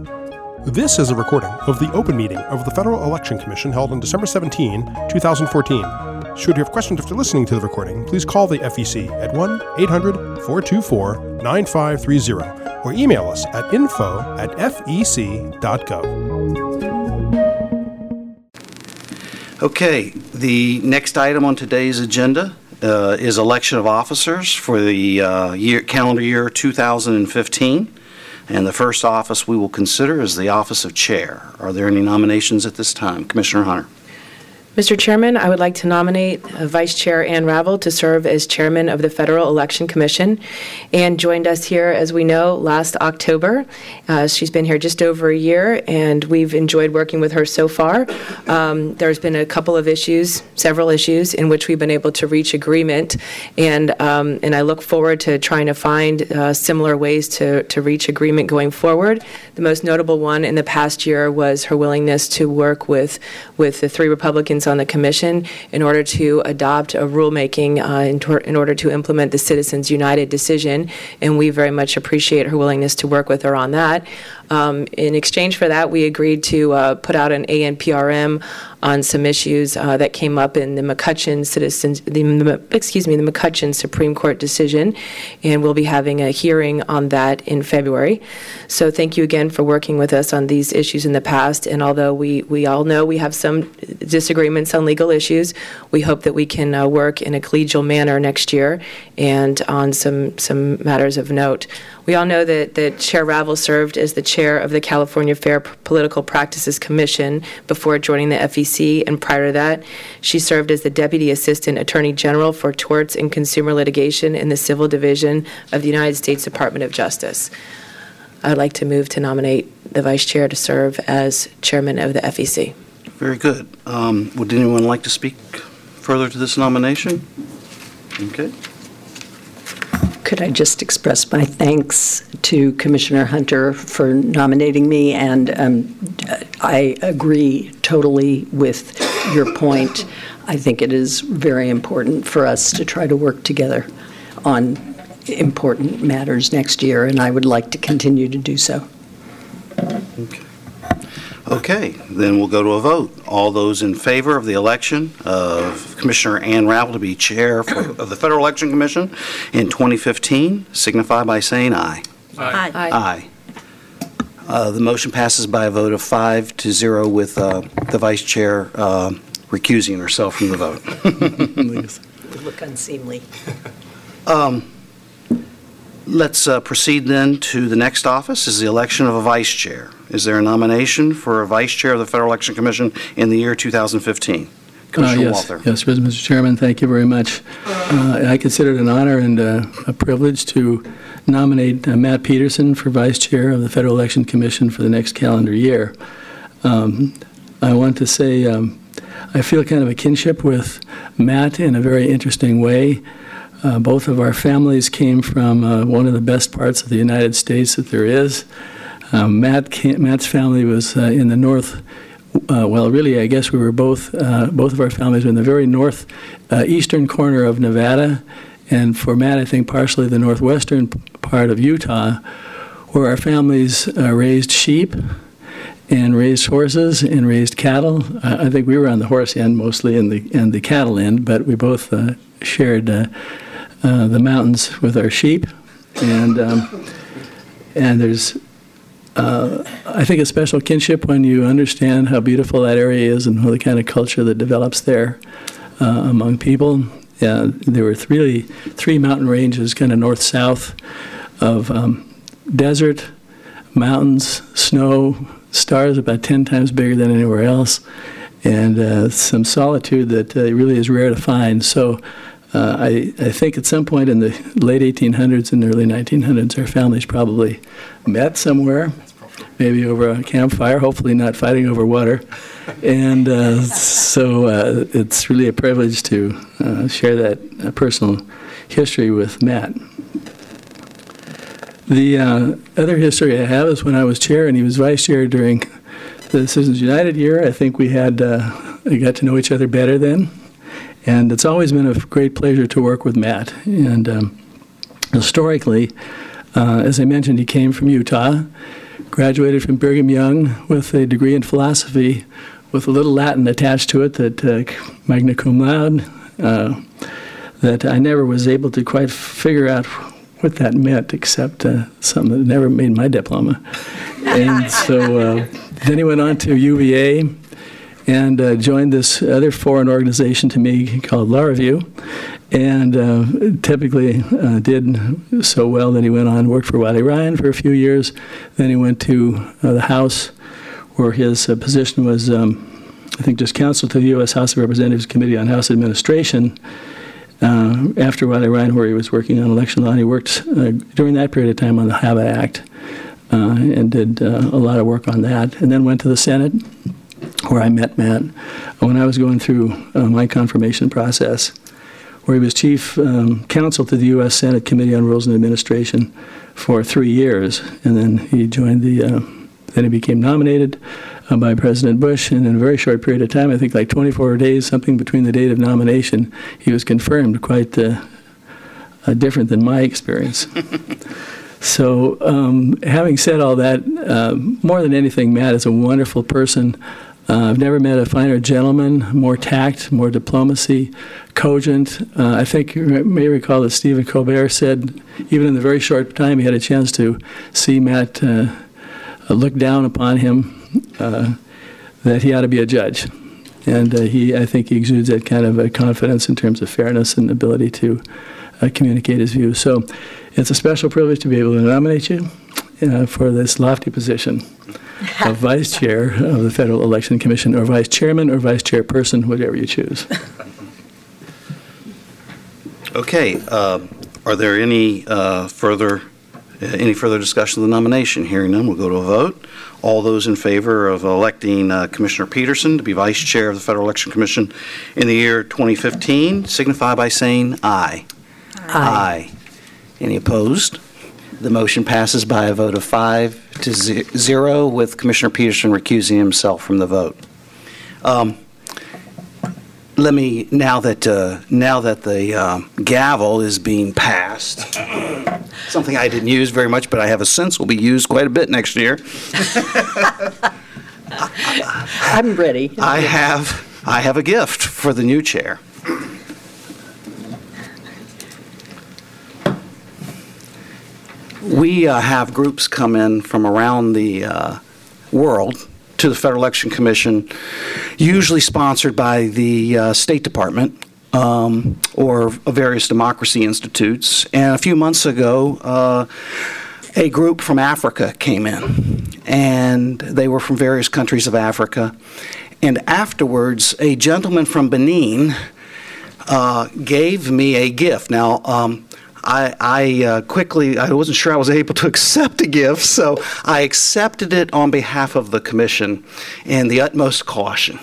This is a recording of the open meeting of the Federal Election Commission held on December 17, 2014. Should you have questions after listening to the recording, please call the FEC at 1-800-424-9530 or email us at info@fec.gov. Okay, the next item on today's agenda is election of officers for the calendar year 2015. And the first office we will consider is the office of chair. Are there any nominations at this time? Commissioner Hunter. Mr. Chairman, I would like to nominate Vice Chair Ann Ravel to serve as Chairman of the Federal Election Commission. Ann joined us here, as we know, last October. She's been here just over a year, and we've enjoyed working with her so far. There's been a couple of issues, several issues, in which we've been able to reach agreement, and I look forward to trying to find similar ways to reach agreement going forward. The most notable one in the past year was her willingness to work with the three Republicans on the commission in order to adopt a rulemaking in order to implement the Citizens United decision, and we very much appreciate her willingness to work with her on that. In exchange for that, we agreed to put out an ANPRM on some issues that came up in the McCutcheon the McCutcheon Supreme Court decision, and we'll be having a hearing on that in February. So thank you again for working with us on these issues in the past, and although we all know we have some disagreements on legal issues, we hope that we can work in a collegial manner next year and on some matters of note. We all know that Chair Ravel served as the chair of the California Fair Political Practices Commission before joining the FEC, and prior to that, she served as the Deputy Assistant Attorney General for Torts and Consumer Litigation in the Civil Division of the United States Department of Justice. I'd like to move to nominate the Vice Chair to serve as Chairman of the FEC. Very good. Would anyone like to speak further to this nomination? Okay. Could I just express my thanks to Commissioner Hunter for nominating me, and I agree totally with your point. I think it is very important for us to try to work together on important matters next year, and I would like to continue to do so. Okay, then we'll go to a vote. All those in favor of the election of Commissioner Ann Ravel to be chair of the Federal Election Commission in 2015 signify by saying aye. Aye. Aye. The motion passes by a vote of 5-0 with the vice chair recusing herself from the vote. It would look unseemly. Let's proceed then to the next office, is the election of a vice chair. Is there a nomination for a vice chair of the Federal Election Commission in the year 2015? Commissioner Walther. Yes, Mr. Chairman, thank you very much. I consider it an honor and a privilege to nominate Matt Peterson for vice chair of the Federal Election Commission for the next calendar year. I want to say I feel kind of a kinship with Matt in a very interesting way. Both of our families came from one of the best parts of the United States that there is. Matt's family was in the north. Well, really, I guess we were both of our families were in the very north eastern corner of Nevada, and for Matt, I think partially the northwestern part of Utah, where our families raised sheep and raised horses and raised cattle. I think we were on the horse end mostly and the cattle end, but we both shared the mountains with our sheep, and there's I think a special kinship when you understand how beautiful that area is and the kind of culture that develops there among people. There were three mountain ranges, kind of north-south, of desert, mountains, snow, stars about 10 times bigger than anywhere else, and some solitude that really is rare to find. So I think at some point in the late 1800s and early 1900s, our families probably met somewhere, maybe over a campfire, hopefully not fighting over water. And so it's really a privilege to share that personal history with Matt. The other history I have is when I was chair and he was vice chair during the Citizens United year. I think we got to know each other better then. And it's always been a great pleasure to work with Matt. And historically, as I mentioned, he came from Utah, graduated from Brigham Young with a degree in philosophy with a little Latin attached to it, that magna cum laude, that I never was able to quite figure out what that meant, except something that never made my diploma. And so then he went on to UVA and joined this other foreign organization to me called Law Review, and typically did so well that he went on and worked for Wiley Ryan for a few years. Then he went to the House, where his position was, I think, just counsel to the U.S. House of Representatives Committee on House Administration. After Wiley Ryan, where he was working on election law, and he worked during that period of time on the HAVA Act and did a lot of work on that, and then went to the Senate, where I met Matt when I was going through my confirmation process, where he was chief counsel to the U.S. Senate Committee on Rules and Administration for 3 years, and then he joined then he became nominated by President Bush, and in a very short period of time, I think like 24 days, something between the date of nomination, he was confirmed, quite different than my experience. So having said all that, more than anything, Matt is a wonderful person. I've never met a finer gentleman, more tact, more diplomacy, cogent. I think you may recall that Stephen Colbert said, even in the very short time he had a chance to see Matt look down upon him, that he ought to be a judge. And I think he exudes that kind of confidence in terms of fairness and ability to communicate his views. So it's a special privilege to be able to nominate you for this lofty position of Vice Chair of the Federal Election Commission, or Vice Chairman or Vice Chairperson, whatever you choose. Okay. Are there any further discussion of the nomination? Hearing none, we'll go to a vote. All those in favor of electing Commissioner Peterson to be Vice Chair of the Federal Election Commission in the year 2015 signify by saying aye. Aye. Any opposed? The motion passes by a vote of 5-0, with Commissioner Peterson recusing himself from the vote. Let me, now that the gavel is being passed, something I didn't use very much, but I have a sense will be used quite a bit next year. I'm ready. I have a gift for the new chair. We have groups come in from around the world to the Federal Election Commission, usually sponsored by the State Department or various democracy institutes. And a few months ago, a group from Africa came in, and they were from various countries of Africa. And afterwards, a gentleman from Benin gave me a gift. Now, I wasn't sure I was able to accept a gift, so I accepted it on behalf of the commission in the utmost caution.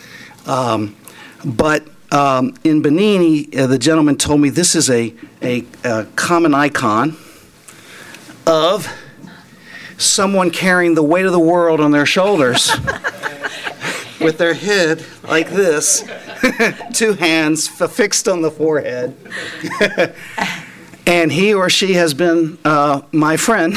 But in Benin, the gentleman told me this is a common icon of someone carrying the weight of the world on their shoulders with their head like this, 2 hands fixed on the forehead. And he or she has been my friend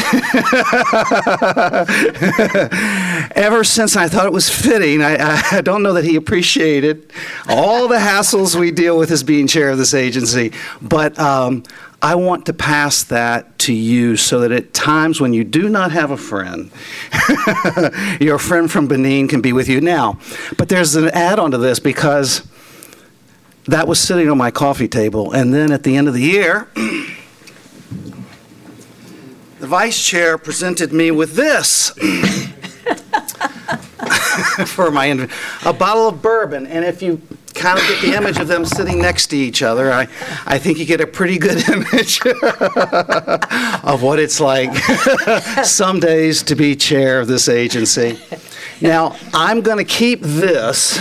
ever since. I thought it was fitting. I don't know that he appreciated all the hassles we deal with as being chair of this agency, but I want to pass that to you so that at times when you do not have a friend, your friend from Benin can be with you. Now, but there's an add-on to this, because that was sitting on my coffee table, and then at the end of the year, the vice chair presented me with this for a bottle of bourbon. And if you kind of get the image of them sitting next to each other, I think you get a pretty good image of what it's like some days to be chair of this agency. Now, I'm going to keep this.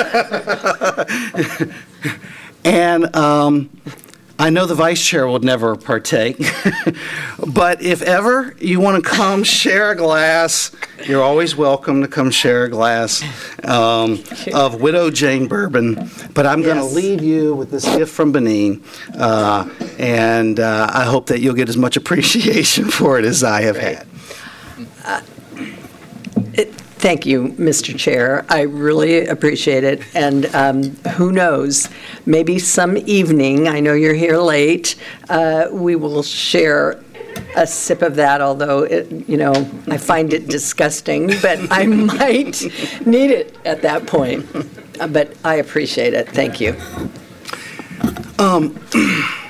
And I know the vice chair will never partake, but if ever you want to come share a glass, you're always welcome to come share a glass of Widow Jane bourbon. But I'm going to leave you with this gift from Benin, and I hope that you'll get as much appreciation for it as I have had. Thank you, Mr. Chair. I really appreciate it. And who knows, maybe some evening, I know you're here late, we will share a sip of that, although, I find it disgusting, but I might need it at that point. But I appreciate it. Thank you.